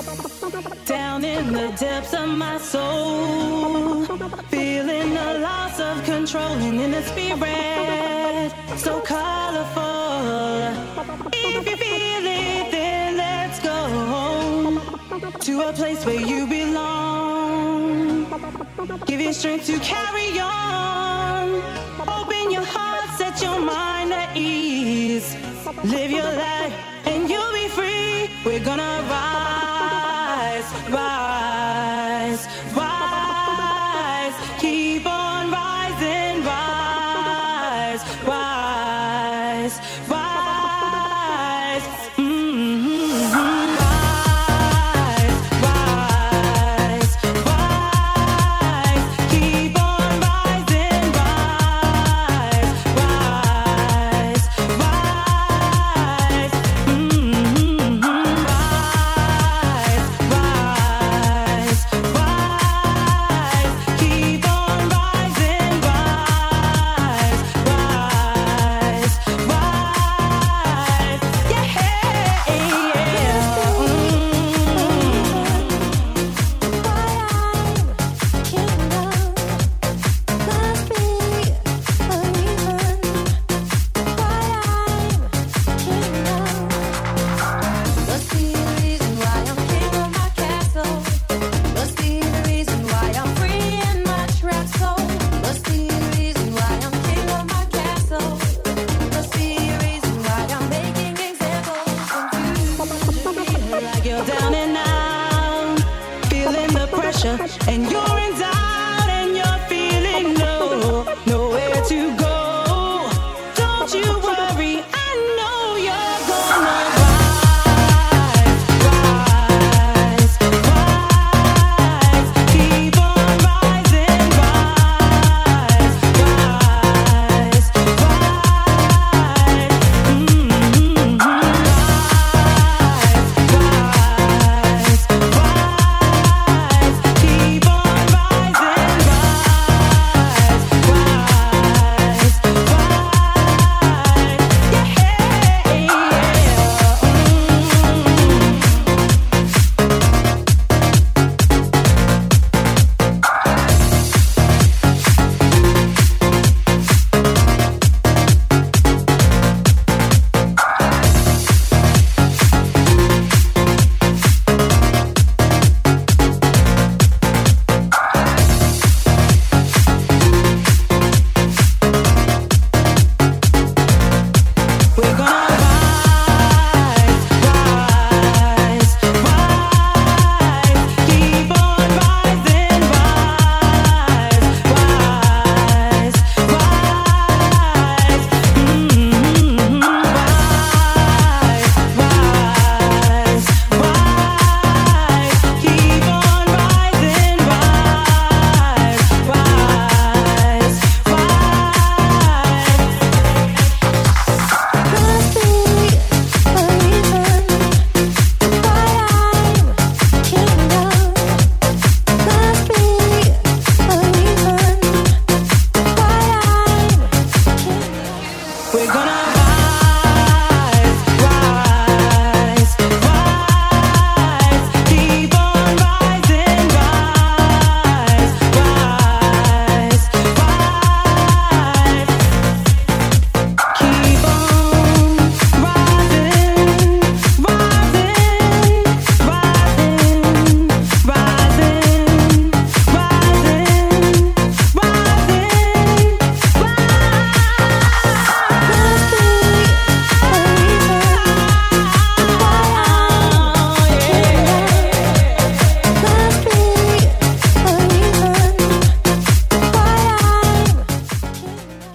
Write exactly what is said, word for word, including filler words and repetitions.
Down in the depths of my soul, feeling a loss of control and in the spirit, so colorful. If you feel it, then let's go to a place where you belong. Give you strength to carry on. Open your heart, set your mind at ease. Live your life and you'll be free. We're gonna rise, rise, rise. Keep on rising, rise, rise, rise. Mm-hmm. Rise, rise, rise. Keep on rising, rise, rise, rise. Mm-hmm. Rise, rise, rise. Keep on rising, rise, rise, rise. Yeah, yeah. Like you're down and out, feeling the pressure, and you're in doubt.